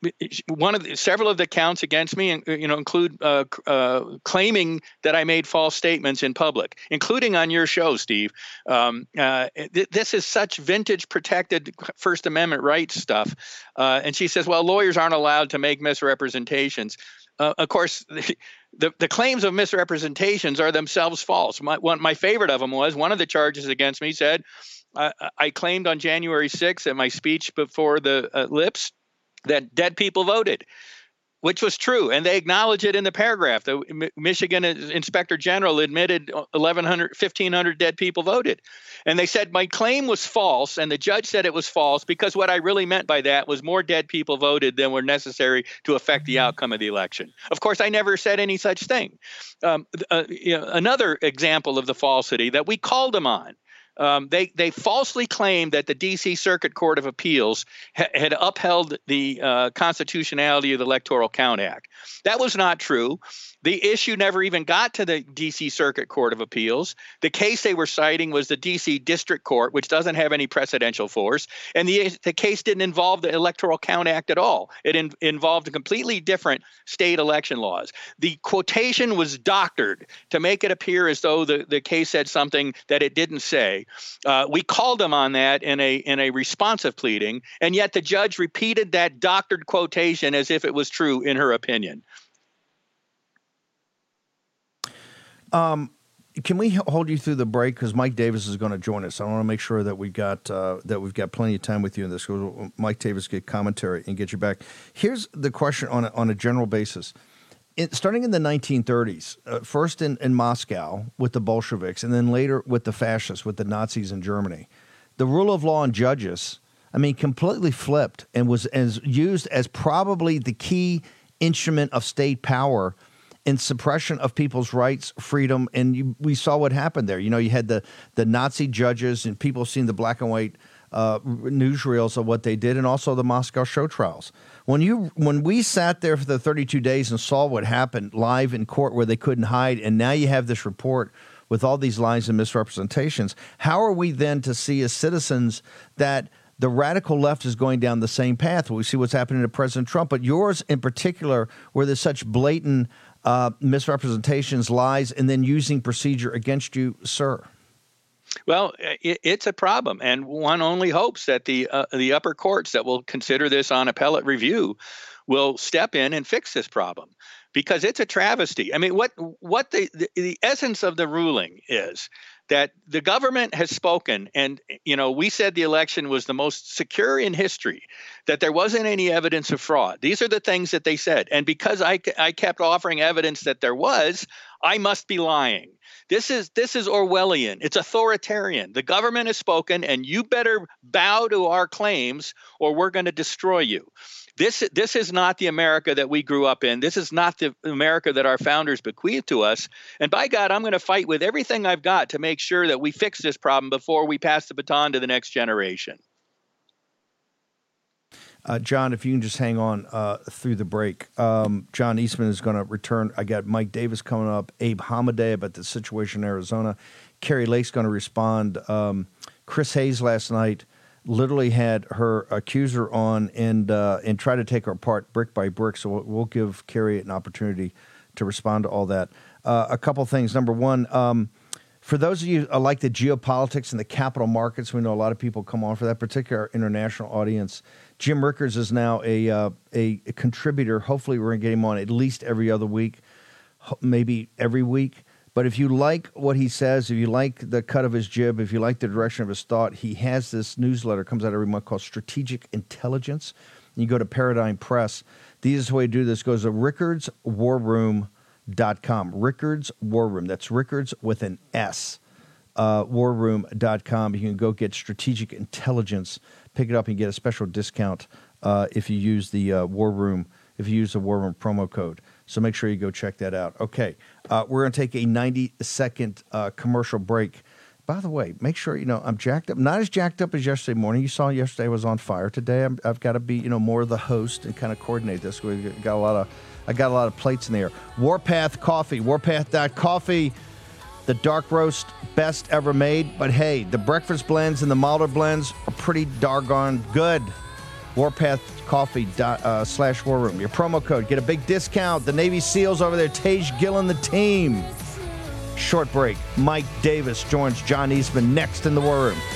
one of the, several of the counts against me, you know, include uh, uh, claiming that I made false statements in public, including on your show, Steve. Um, uh, th- this is such vintage protected First Amendment rights stuff. Uh, and she says, well, lawyers aren't allowed to make misrepresentations. Uh, of course, the, the claims of misrepresentations are themselves false. My, one, my favorite of them was one of the charges against me said, uh, I claimed on January sixth at my speech before the uh, Lips that dead people voted, which was true. And they acknowledge it in the paragraph. The M- Michigan Inspector General admitted eleven hundred, fifteen hundred dead people voted. And they said my claim was false, and the judge said it was false because what I really meant by that was more dead people voted than were necessary to affect the outcome of the election. Of course, I never said any such thing. Um, uh, you know, another example of the falsity that we called them on. Um, they they falsely claimed that the D C Circuit Court of Appeals ha- had upheld the uh, constitutionality of the Electoral Count Act. That was not true. The issue never even got to the D C Circuit Court of Appeals. The case they were citing was the D C District Court, which doesn't have any precedential force. And the, the case didn't involve the Electoral Count Act at all. It in, involved completely different state election laws. The quotation was doctored to make it appear as though the, the case said something that it didn't say. Uh, we called them on that in a, in a responsive pleading, and yet the judge repeated that doctored quotation as if it was true in her opinion. Um, can we hold you through the break because Mike Davis is going to join us? I want to make sure that we got uh, that we've got plenty of time with you in this. Mike Davis get commentary and get you back. Here's the question on a, on a general basis. In, starting in the nineteen thirties, uh, first in, in Moscow with the Bolsheviks, and then later with the fascists, with the Nazis in Germany, the rule of law and judges, I mean, completely flipped and was as used as probably the key instrument of state power in suppression of people's rights, freedom, and you, we saw what happened there. You know, you had the the Nazi judges and people seeing the black and white uh, newsreels of what they did, and also the Moscow show trials. When you when we sat there for the thirty-two days and saw what happened live in court where they couldn't hide, and now you have this report with all these lies and misrepresentations, how are we then to see as citizens that the radical left is going down the same path? We see what's happening to President Trump, but yours in particular, where there's such blatant Uh, misrepresentations, lies, and then using procedure against you, sir? Well, it, it's a problem, and one only hopes that the uh, the upper courts that will consider this on appellate review will step in and fix this problem, because it's a travesty. I mean, what what the, the, the essence of the ruling is that the government has spoken, and, you know, we said the election was the most secure in history, that there wasn't any evidence of fraud. These are the things that they said. And because I, I kept offering evidence that there was, I must be lying. This is this is Orwellian. It's authoritarian. The government has spoken, and you better bow to our claims or we're going to destroy you. This this is not the America that we grew up in. This is not the America that our founders bequeathed to us. And by God, I'm going to fight with everything I've got to make sure that we fix this problem before we pass the baton to the next generation. Uh, John, if you can just hang on uh, through the break. Um, John Eastman is going to return. I got Mike Davis coming up, Abe Hamadeh about the situation in Arizona. Kari Lake's going to respond. Um, Chris Hayes last night literally had her accuser on and uh, and try to take her apart brick by brick. So we'll, we'll give Kari an opportunity to respond to all that. Uh, a couple things. Number one, um, for those of you who like the geopolitics and the capital markets, we know a lot of people come on for that, particular international audience. Jim Rickards is now a, uh, a a contributor. Hopefully we're going to get him on at least every other week, maybe every week. But if you like what he says, if you like the cut of his jib, if you like the direction of his thought, he has this newsletter, comes out every month, called Strategic Intelligence. You go to Paradigm Press. The easiest way to do this goes to rickards war room dot com. Rickards War Room. That's Rickards with an S. Uh, war room dot com. You can go get Strategic Intelligence, pick it up, and get a special discount uh, if you use the uh, War Room, if you use the War Room promo code. So make sure you go check that out. Okay, uh, we're going to take a ninety-second uh, commercial break. By the way, make sure, you know, I'm jacked up. Not as jacked up as yesterday morning. You saw yesterday I was on fire. Today I'm, I've got to be, you know, more of the host and kind of coordinate this. We got a lot of, I got a lot of plates in the air. Warpath Coffee, warpath dot coffee. The dark roast, best ever made. But hey, the breakfast blends and the milder blends are pretty doggone good. Warpath Coffee dot, uh, slash War Room. Your promo code, get a big discount. The Navy SEALs over there, Tage Gill and the team. Short break. Mike Davis joins John Eastman next in the War Room.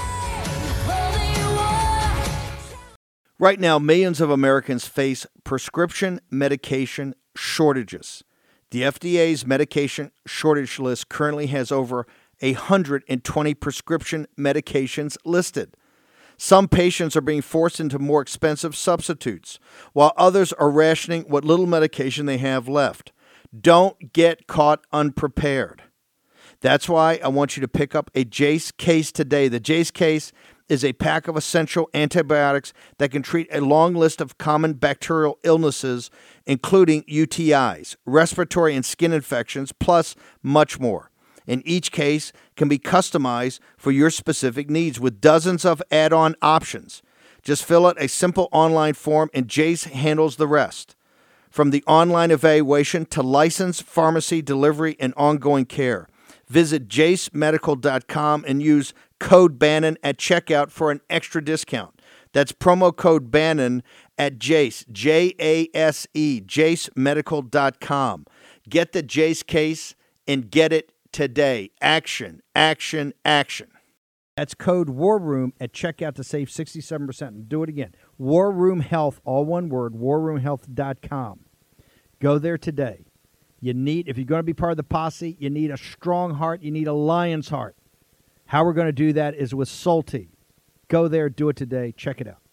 Right now, millions of Americans face prescription medication shortages. The F D A's medication shortage list currently has over one hundred twenty prescription medications listed. Some patients are being forced into more expensive substitutes, while others are rationing what little medication they have left. Don't get caught unprepared. That's why I want you to pick up a Jase case today. The Jase case is a pack of essential antibiotics that can treat a long list of common bacterial illnesses, including U T Is, respiratory and skin infections, plus much more. and each case can be customized for your specific needs with dozens of add-on options. Just fill out a simple online form, and Jase handles the rest. From the online evaluation to license, pharmacy, delivery, and ongoing care. Visit jase medical dot com and use code Bannon at checkout for an extra discount. That's promo code Bannon at Jase, J A S E, jase medical dot com. Get the Jase case and get it today. Action, action, action. That's code War Room at checkout to save sixty-seven percent. And do it again. War Room Health, all one word, war room health dot com. Go there today. You need, if you're going to be part of the posse, you need a strong heart. You need a lion's heart. How we're going to do that is with Solti. Go there, do it today. Check it out.